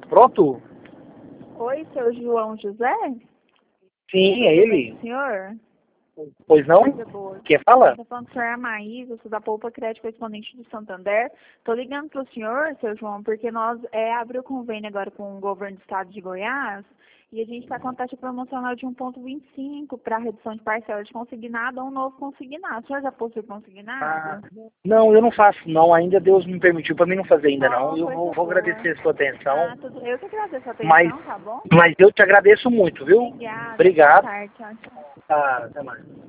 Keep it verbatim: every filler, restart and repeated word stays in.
pronto? Oi, seu João José? Sim, é ele. Senhor? Pois não? Coisa boa. Quem fala? Estou falando com o senhor Amaís, eu sou da Poupa Crédito Correspondente do Santander. Estou ligando para o senhor, seu João, porque nós é, abrimos convênio agora com o governo do estado de Goiás e a gente está com a taxa promocional de um vírgula vinte e cinco para redução de parcela de consignado ou um novo consignado. O senhor já possui consignado? Ah, não, eu não faço não, ainda Deus me permitiu para mim não fazer ainda não. Oh, Eu coisa vou, vou boa. agradecer a sua atenção, Ah, tudo... Eu que agradeço a mas, atenção, tá bom? mas eu te agradeço muito, viu? Obrigada, boa Obrigado. tarde, tchau, tchau. Tá, até mais.